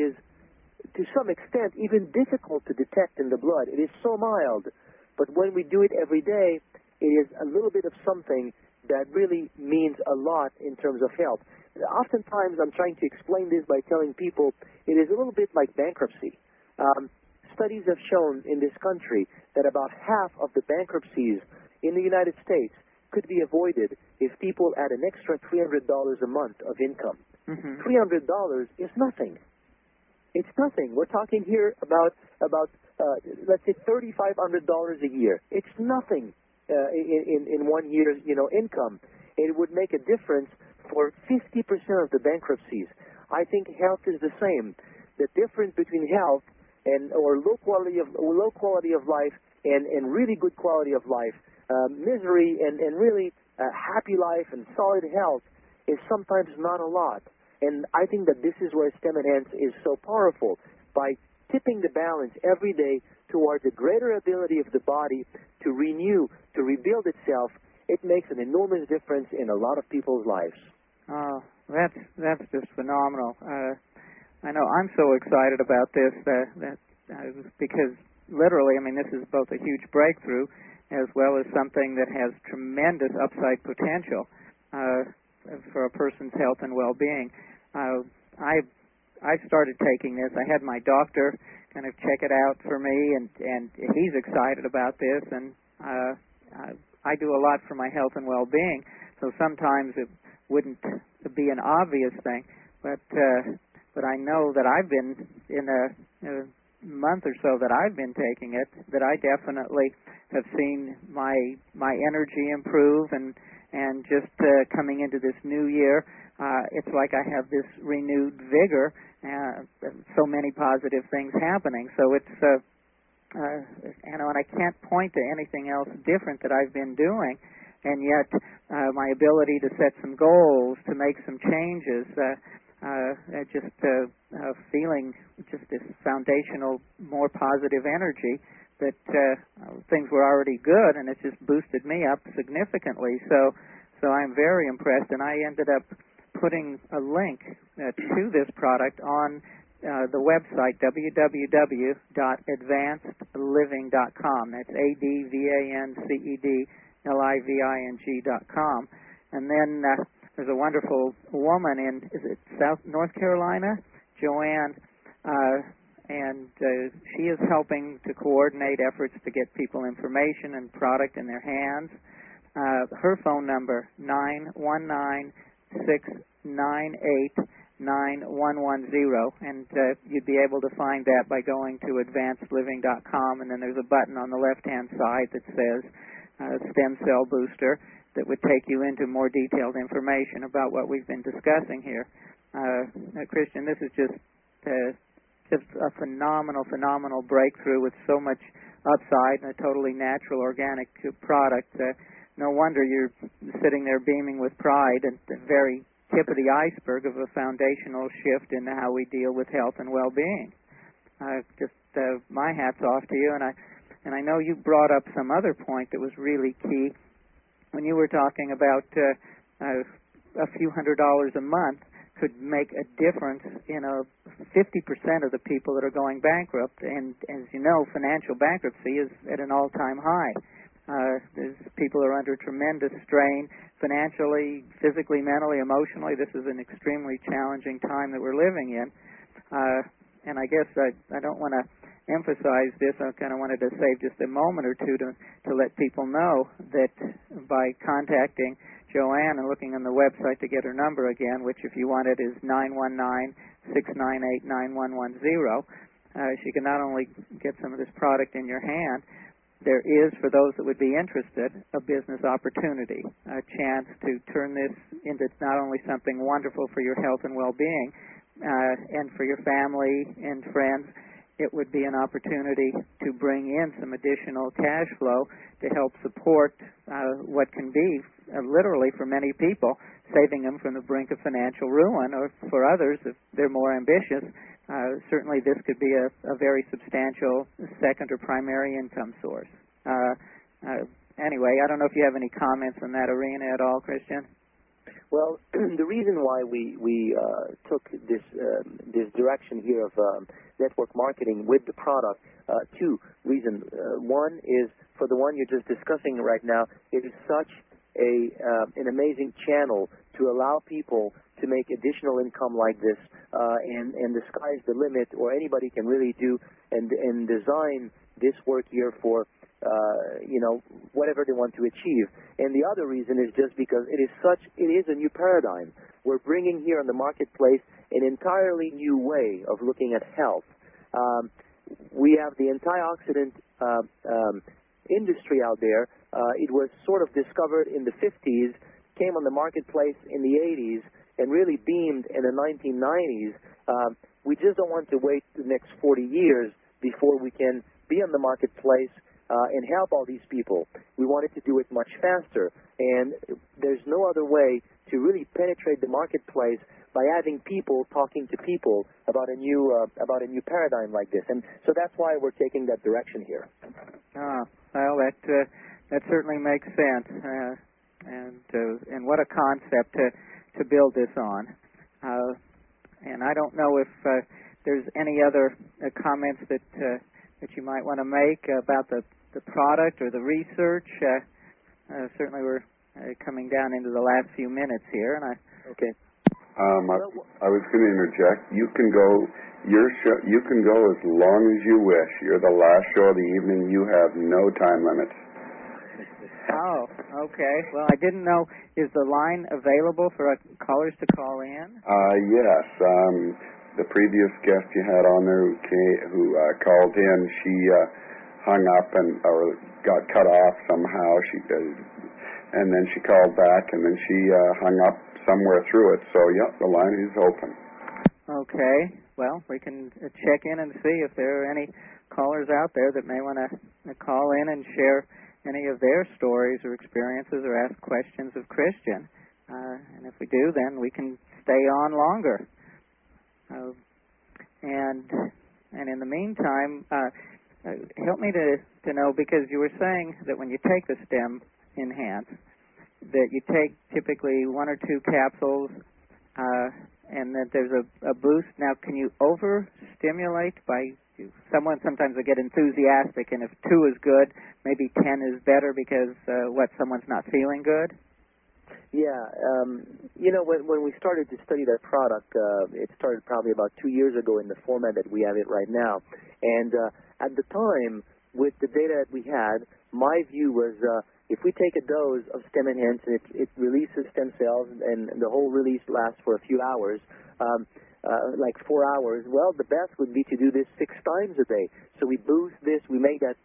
to some extent even difficult to detect in the blood. It is so mild, but when we do it every day, it is a little bit of something that really means a lot in terms of health. Oftentimes, I'm trying to explain this by telling people it is a little bit like bankruptcy. Studies have shown in this country that about half of the bankruptcies in the United States could be avoided if people add an extra $300 a month of income. $300 is nothing. It's nothing. We're talking here about let's say $3,500 a year. It's nothing in 1 year's income. It would make a difference for 50% of the bankruptcies. I think health is the same. The difference between health or low quality of life and really good quality of life, misery and really happy life and solid health is sometimes not a lot. And I think that this is where Stem Enhance is so powerful, by tipping the balance every day towards a greater ability of the body to renew, to rebuild itself. It makes an enormous difference in a lot of people's lives. Oh, that's just phenomenal. I know I'm so excited about this because literally, I mean, this is both a huge breakthrough as well as something that has tremendous upside potential for a person's health and well-being. I started taking this. I had my doctor kind of check it out for me, and he's excited about this, and I do a lot for my health and well-being, so sometimes it wouldn't be an obvious thing, but I know that I've been in a month or so that I've been taking it, that I definitely have seen my energy improve, and just coming into this new year, it's like I have this renewed vigor, so many positive things happening. So it's, and I can't point to anything else different that I've been doing, and yet my ability to set some goals, to make some changes, just feeling just this foundational, more positive energy that things were already good, and it's just boosted me up significantly. So I'm very impressed, and I ended up putting a link to this product on the website, www.advancedliving.com. That's ADVANCEDLIVING.com. And then there's a wonderful woman in, is it North Carolina? Joanne, and she is helping to coordinate efforts to get people information and product in their hands. Her phone number, 919-698-9110, and you'd be able to find that by going to advancedliving.com, and then there's a button on the left-hand side that says Stem Cell Booster that would take you into more detailed information about what we've been discussing here. Christian, this is just a phenomenal breakthrough with so much upside and a totally natural, organic product. No wonder you're sitting there beaming with pride at the very tip of the iceberg of a foundational shift in how we deal with health and well-being. My hat's off to you, and I know you brought up some other point that was really key when you were talking about a few $100s a month could make a difference in 50% of the people that are going bankrupt. And as you know, financial bankruptcy is at an all-time high. People are under tremendous strain financially, physically, mentally, emotionally. This is an extremely challenging time that we're living in. And I guess I don't want to emphasize this. I kind of wanted to save just a moment or two to let people know that by contacting Joanne and looking on the website to get her number again, which if you want it is 919-698-9110, she can not only get some of this product in your hand, there is, for those that would be interested, a business opportunity, a chance to turn this into not only something wonderful for your health and well-being and for your family and friends, it would be an opportunity to bring in some additional cash flow to help support what can be, literally for many people, saving them from the brink of financial ruin, or for others, if they're more ambitious, certainly this could be a very substantial second or primary income source. Anyway, I don't know if you have any comments on that arena at all, Christian? Well, the reason why we took this direction here of network marketing with the product, two reasons. One is for the one you're just discussing right now. It is such an amazing channel to allow people to make additional income like this, and the sky's the limit, or anybody can really do and design this work here for whatever they want to achieve. And the other reason is just because it is a new paradigm. We're bringing here in the marketplace an entirely new way of looking at health. We have the antioxidant industry out there. It was sort of discovered in the 50s, came on the marketplace in the 80s, and really beamed in the 1990s. We just don't want to wait the next 40 years before we can be on the marketplace and help all these people. We wanted to do it much faster, and there's no other way to really penetrate the marketplace by having people talking to people about a new paradigm like this. And so that's why we're taking that direction here. Well, that certainly makes sense, and what a concept to build this on. And I don't know if there's any other comments that you might want to make about the product or the research. Certainly, we're coming down into the last few minutes here, and okay. I was going to interject. You can go. Your show. You can go as long as you wish. You're the last show of the evening. You have no time limits. Oh, okay. Well, I didn't know. Is the line available for callers to call in? Yes. The previous guest you had on there who called in, she hung up or got cut off somehow. and then she called back, and then she hung up somewhere through it. So, yep, the line is open. Okay. Well, we can check in and see if there are any callers out there that may want to call in and share any of their stories or experiences or ask questions of Christian. And if we do, then we can stay on longer. And in the meantime, help me to know, because you were saying that when you take the Stem Enhance, that you take typically 1 or 2 capsules, and that there's a boost. Now, can you overstimulate by someone? Sometimes they get enthusiastic, and if 2 is good, maybe 10 is better because someone's not feeling good. Yeah, when we started to study that product, it started probably about 2 years ago in the format that we have it right now. And at the time, with the data that we had, my view was if we take a dose of Stem Enhance and it releases stem cells, and the whole release lasts for a few hours, like 4 hours, well, the best would be to do this 6 times a day. So we boost this, we make that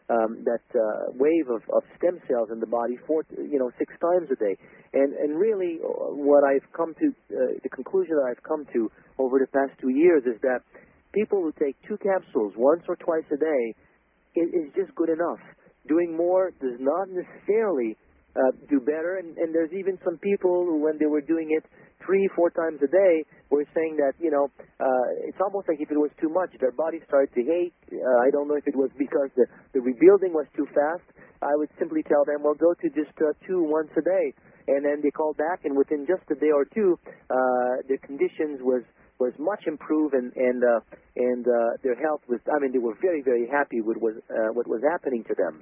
wave of stem cells in the body 6 times a day. And really, what I've come to, the conclusion that I've come to over the past 2 years is that people who take 2 capsules once or twice a day is just good enough. Doing more does not necessarily do better, and there's even some people who, when they were doing it 3-4 times a day, were saying that, it's almost like if it was too much, their body started to ache. I don't know if it was because the rebuilding was too fast. I would simply tell them, well, go to just 2 once a day. And then they called back, and within just a day or 2, their conditions was much improved, and their health was, they were very, very happy with what was happening to them.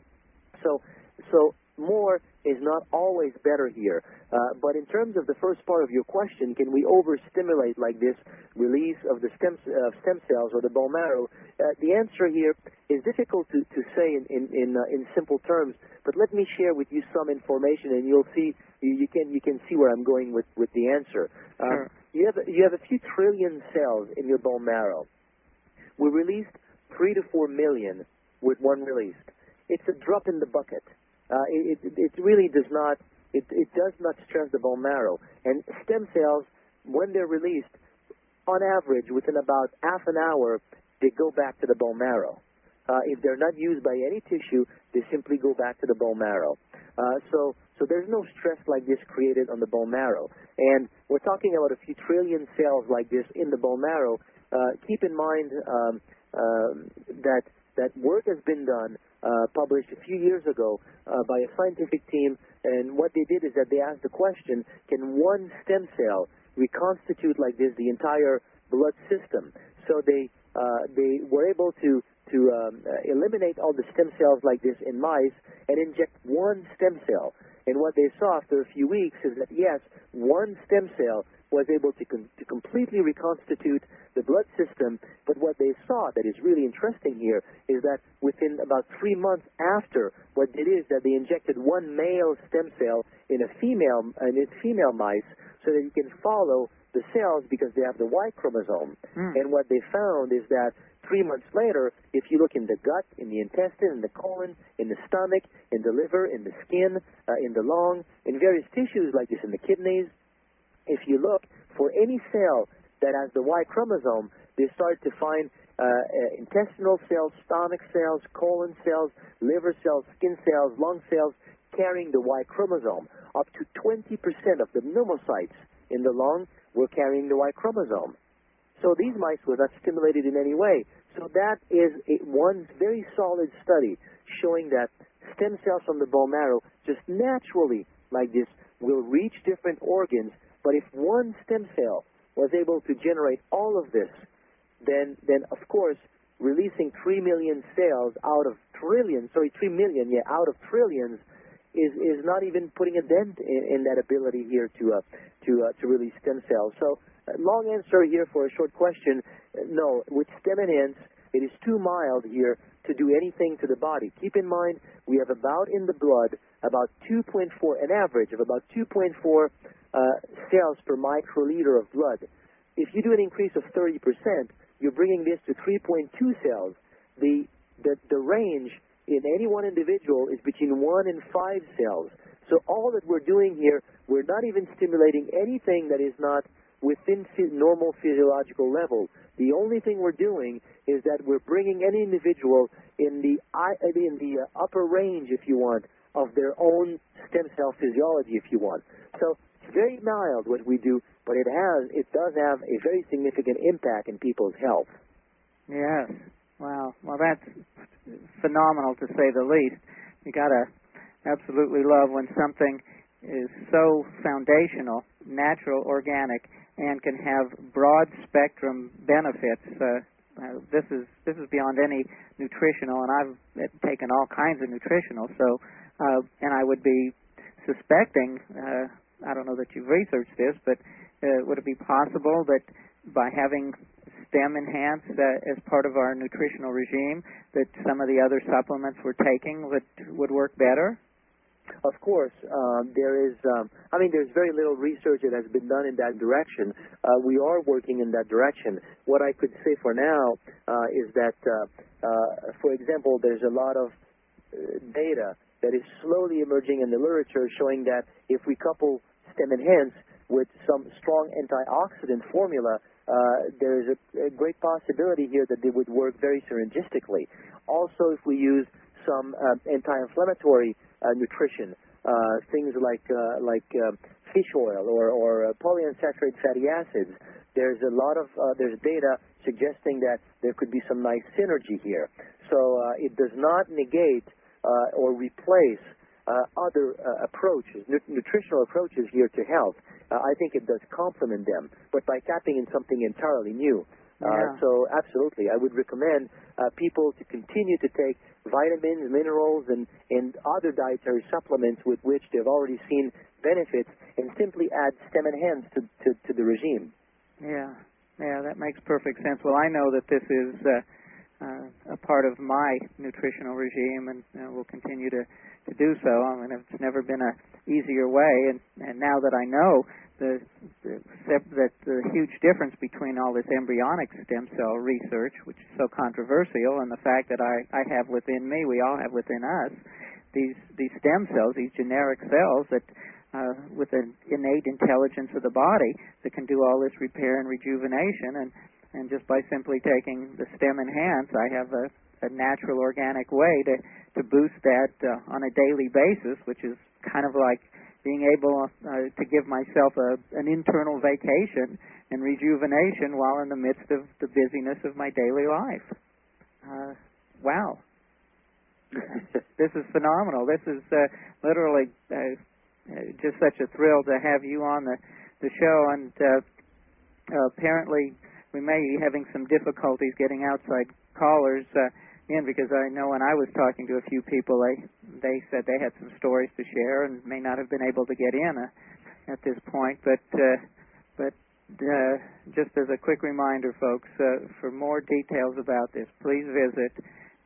So more is not always better here. But in terms of the first part of your question, can we overstimulate like this release of the stem cells or the bone marrow? The answer here is difficult to say in simple terms. But let me share with you some information, and you'll see you can see where I'm going with the answer. Sure. You have a few trillion cells in your bone marrow. We released 3 to 4 million with one release. It's a drop in the bucket. It really does not. It does not stress the bone marrow. And stem cells, when they're released, on average, within about half an hour, they go back to the bone marrow. If they're not used by any tissue, they simply go back to the bone marrow. So there's no stress like this created on the bone marrow. And we're talking about a few trillion cells like this in the bone marrow. Keep in mind that work has been done, published a few years ago by a scientific team, and what they did is that they asked the question, can one stem cell reconstitute like this the entire blood system? So they were able to eliminate all the stem cells like this in mice and inject one stem cell. And what they saw after a few weeks is that, yes, one stem cell was able to completely reconstitute the blood system. But what they saw that is really interesting here is that within about 3 months after, what they did is that they injected one male stem cell in female mice so that you can follow the cells because they have the Y chromosome. And what they found is that 3 months later, if you look in the gut, in the intestine, in the colon, in the stomach, in the liver, in the skin, in the lung, in various tissues like this, in the kidneys, if you look for any cell that has the Y chromosome, they start to find intestinal cells, stomach cells, colon cells, liver cells, skin cells, lung cells carrying the Y chromosome. Up to 20% of the pneumocytes in the lung were carrying the Y chromosome. So these mice were not stimulated in any way. So that is one very solid study showing that stem cells from the bone marrow just naturally, like this, will reach different organs. But if one stem cell was able to generate all of this, then of course, releasing 3 million cells out of trillions, 3 million, out of trillions, is not even putting a dent in that ability here to release stem cells. So, long answer here for a short question. No, with Stem Enhance, it is too mild here to do anything to the body. Keep in mind, we have about in the blood about 2.4, an average of about 2.4 cells per microliter of blood. If you do an increase of 30%, you're bringing this to 3.2 cells. The range in any one individual is between 1 and 5 cells. So all that we're doing here, we're not even stimulating anything that is not within normal physiological level. The only thing we're doing is that we're bringing any individual in the upper range, if you want, of their own stem cell physiology, if you want. So it's very mild what we do, but it does have a very significant impact in people's health. Yes. Wow. Well, that's phenomenal to say the least. You gotta absolutely love when something is so foundational, natural, organic, and can have broad spectrum benefits. This is beyond any nutritional, and I've taken all kinds of nutritional. So, and I would be suspecting, I don't know that you've researched this, but would it be possible that by having STEM enhanced as part of our nutritional regime, that some of the other supplements we're taking would work better? Of course, there's very little research that has been done in that direction. We are working in that direction. What I could say for now is that, for example, there's a lot of data that is slowly emerging in the literature showing that if we couple STEM Enhance with some strong antioxidant formula, there is a great possibility here that they would work very synergistically. Also, if we use some anti-inflammatory nutrition, things like fish oil or polyunsaturated fatty acids, there's data suggesting that there could be some nice synergy here. So it does not negate or replace other approaches, nutritional approaches here to health. I think it does complement them, but by tapping in something entirely new. So absolutely, I would recommend people to continue to take vitamins, minerals, and other dietary supplements with which they've already seen benefits, and simply add STEM Enhance to the regime. Yeah, that makes perfect sense. Well, I know that this is a part of my nutritional regime, and will continue to do so. I mean, it's never been an easier way, and now that I know the huge difference between all this embryonic stem cell research, which is so controversial, and the fact that I have within me, we all have within us, these stem cells, these generic cells that with an innate intelligence of the body that can do all this repair and rejuvenation, and just by simply taking the STEM Enhance, I have a natural organic way to boost that on a daily basis, which is kind of like being able to give myself an internal vacation and rejuvenation while in the midst of the busyness of my daily life. Wow. This is phenomenal. This is literally just such a thrill to have you on the show, and apparently we may be having some difficulties getting outside callers in, because I know when I was talking to a few people, they said they had some stories to share and may not have been able to get in at this point. But just as a quick reminder, folks, for more details about this, please visit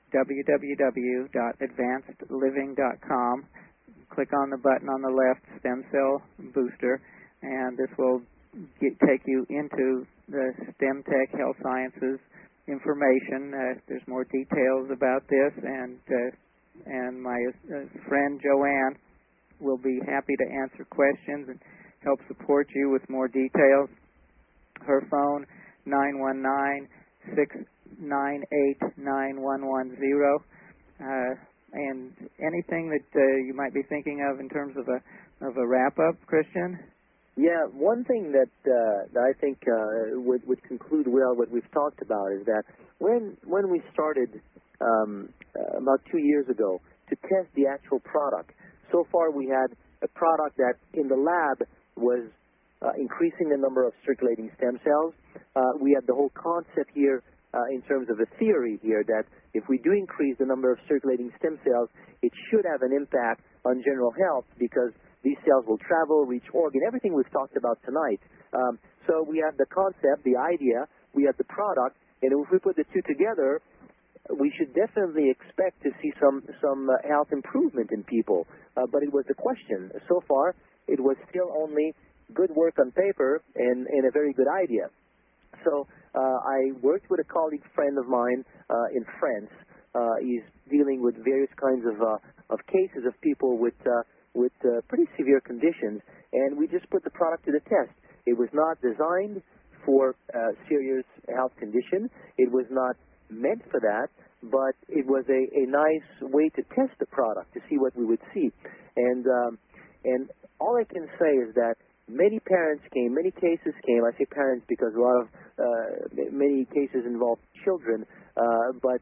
www.advancedliving.com. Click on the button on the left, Stem Cell Booster, and this will take you into the StemTech Health Sciences information. There's more details about this, and my friend Joanne will be happy to answer questions and help support you with more details. Her phone, 919-698-9110. And anything that you might be thinking of in terms of a wrap-up, Christian? Yeah, one thing that I think would conclude well what we've talked about is that when we started about 2 years ago to test the actual product, so far we had a product that in the lab was increasing the number of circulating stem cells. We had the whole concept here in terms of a theory here that if we do increase the number of circulating stem cells, it should have an impact on general health, because these cells will travel, reach organ, everything we've talked about tonight. So we have the concept, the idea, we have the product, and if we put the two together, we should definitely expect to see some health improvement in people. But it was a question. So far, it was still only good work on paper and a very good idea. So I worked with a colleague friend of mine in France. He's dealing with various kinds of cases of people with with pretty severe conditions, and we just put the product to the test. It was not designed for serious health condition. It was not meant for that, but it was a nice way to test the product to see what we would see. And all I can say is that many parents came, many cases came. I say parents because a lot of many cases involve children, but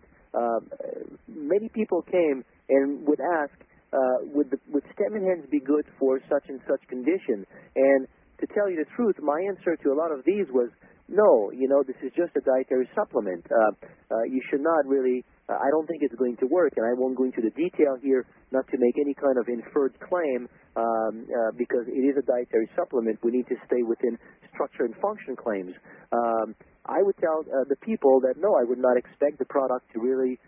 many people came and would ask, would stem and hens be good for such and such condition? And to tell you the truth, my answer to a lot of these was, no, this is just a dietary supplement. You should not really, I don't think it's going to work, and I won't go into the detail here, not to make any kind of inferred claim, because it is a dietary supplement. We need to stay within structure and function claims. I would tell the people that, no, I would not expect the product to really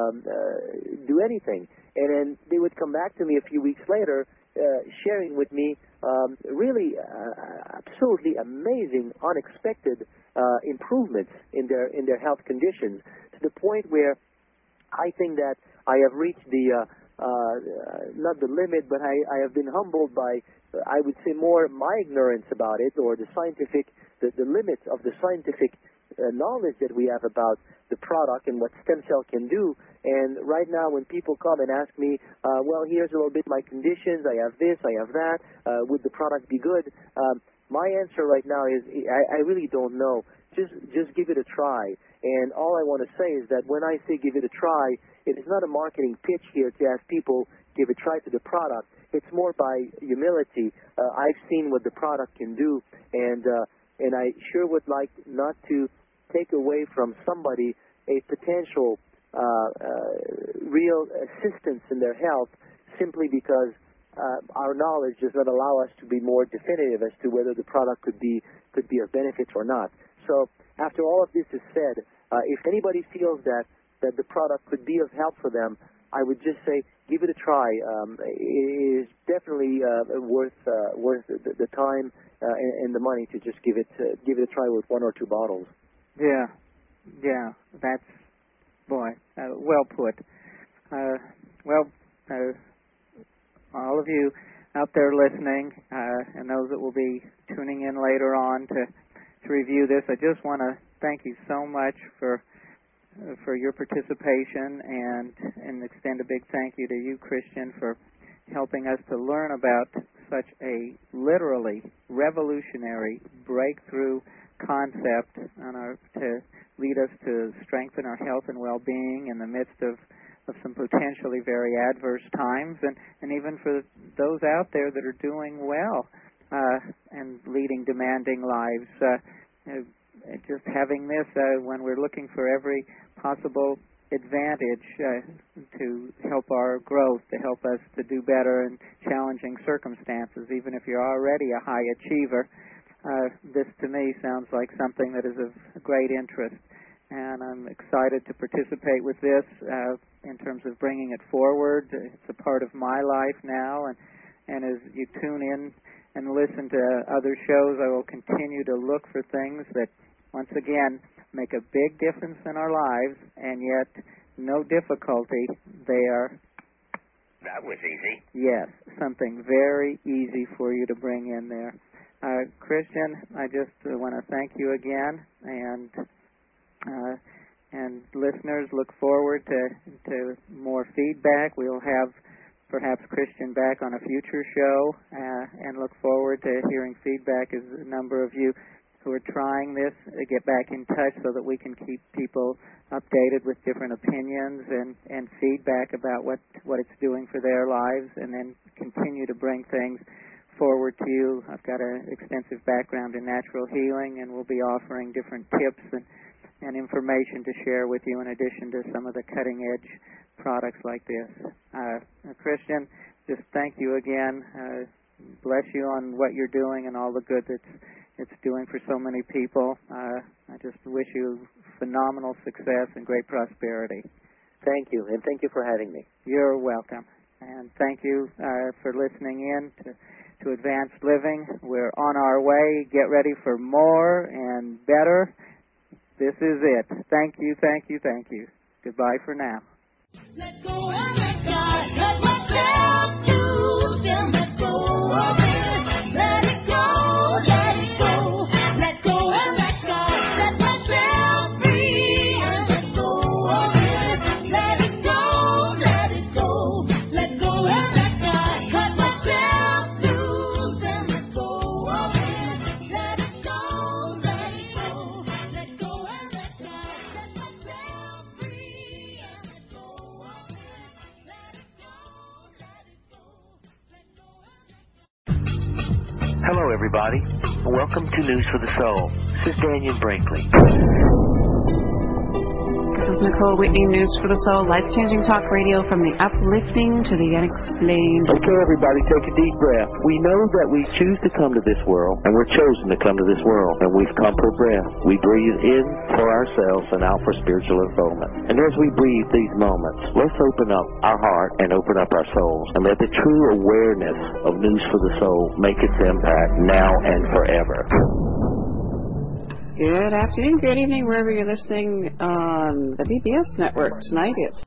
do anything. And then they would come back to me a few weeks later, sharing with me really absolutely amazing, unexpected improvements in their health conditions, to the point where I think that I have reached the not the limit, but I have been humbled by, I would say, more my ignorance about it, or the limits of the scientific knowledge that we have about the product and what stem cell can do. And right now, when people come and ask me, well, here's a little bit my conditions, I have this, I have that, would the product be good? My answer right now is, I really don't know. Just give it a try. And all I want to say is that when I say give it a try, it is not a marketing pitch here to ask people give a try to the product. It's more by humility. I've seen what the product can do, and I sure would like not to take away from somebody a potential real assistance in their health simply because our knowledge does not allow us to be more definitive as to whether the product could be of benefit or not. So after all of this is said, if anybody feels that the product could be of help for them, I would just say give it a try. It is definitely worth the time and the money to just give it a try with one or two bottles. Yeah, that's, boy, well put. All of you out there listening, and those that will be tuning in later on to review this, I just want to thank you so much for your participation, and extend a big thank you to you, Christian, for helping us to learn about such a literally revolutionary breakthrough concept to lead us to strengthen our health and well-being in the midst of some potentially very adverse times, and even for those out there that are doing well and leading demanding lives. Just having this when we're looking for every possible advantage to help our growth, to help us to do better in challenging circumstances, even if you're already a high achiever. This to me sounds like something that is of great interest, and I'm excited to participate with this in terms of bringing it forward. It's a part of my life now, and as you tune in and listen to other shows, I will continue to look for things that, once again, make a big difference in our lives, and yet no difficulty there. That was easy. Yes, something very easy for you to bring in there. Christian, I just want to thank you again, and listeners, look forward to more feedback. We'll have perhaps Christian back on a future show, and look forward to hearing feedback as a number of you who are trying this get back in touch so that we can keep people updated with different opinions and feedback about what it's doing for their lives, and then continue to bring things forward to you. I've got an extensive background in natural healing, and we'll be offering different tips and information to share with you in addition to some of the cutting-edge products like this. Christian, just thank you again. Bless you on what you're doing and all the good it's doing for so many people. I just wish you phenomenal success and great prosperity. Thank you, and thank you for having me. You're welcome. And thank you for listening in to Advanced Living. We're on our way. Get ready for more and better. This is it. Thank you, thank you, thank you. Goodbye for now. Let go and let God, let myself do everybody. Welcome to News for the Soul. This is Daniel Brinkley. This is Nicole Whitney, News for the Soul, life-changing talk radio from the uplifting to the unexplained. Okay, everybody, take a deep breath. We know that we choose to come to this world, and we're chosen to come to this world, and we've come for breath. We breathe in for ourselves and out for spiritual unfoldment. And as we breathe these moments, let's open up our heart and open up our souls, and let the true awareness of News for the Soul make its impact now and forever. Good afternoon, good evening, wherever you're listening on the BBS network. Tonight it's